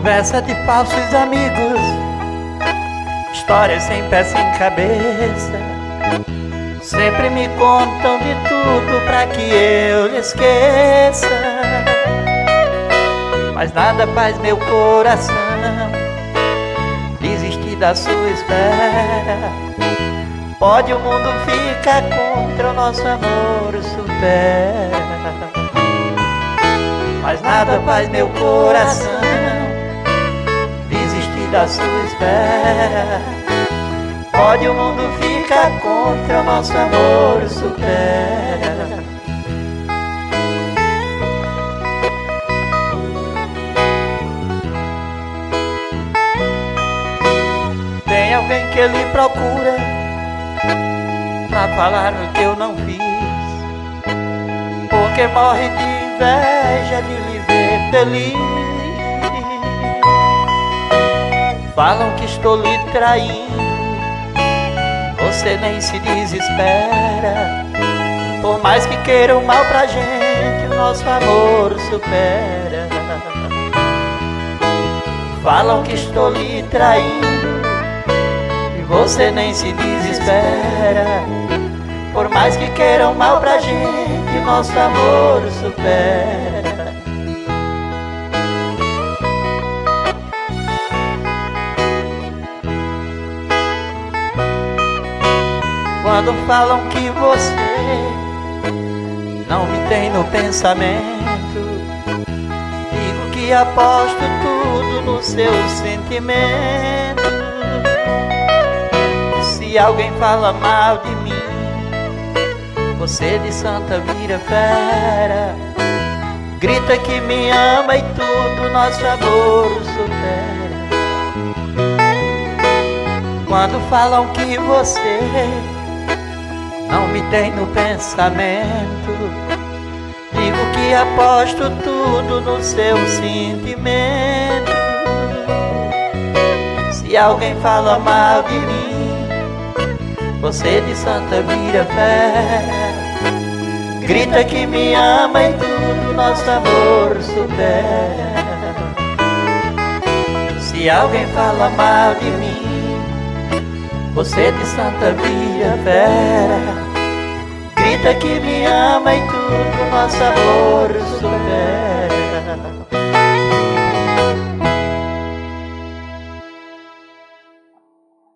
Conversa de falsos amigos, histórias sem pé sem cabeça. Sempre me contam de tudo pra que eu lhe esqueça. Mas nada faz meu coração desistir da sua espera. Pode o mundo ficar contra o nosso amor supera. Mas nada faz meu coração desistir da sua espera. Pode o mundo ficar contra o nosso amor supera. Tem alguém que lhe procura pra falar no que eu não fiz, porque morre de inveja de lhe ver feliz. Falam que estou lhe traindo, você nem se desespera. Por mais que queiram mal pra gente, o nosso amor supera. Falam que estou lhe traindo e você nem se desespera. Por mais que queiram mal pra gente, o nosso amor supera. Quando falam que você não me tem no pensamento, digo que aposto tudo no seu sentimento. Se alguém fala mal de mim, você de santa vira fera. Grita que me ama e tudo nosso amor supera. Quando falam que você não me tem no pensamento, digo que aposto tudo no seu sentimento. Se alguém fala mal de mim, você de santa vira fera. Grita que me ama e tudo nosso amor supera. Se alguém fala mal de mim, você de santa vira fera. Grita que me ama e tudo nosso amor supera.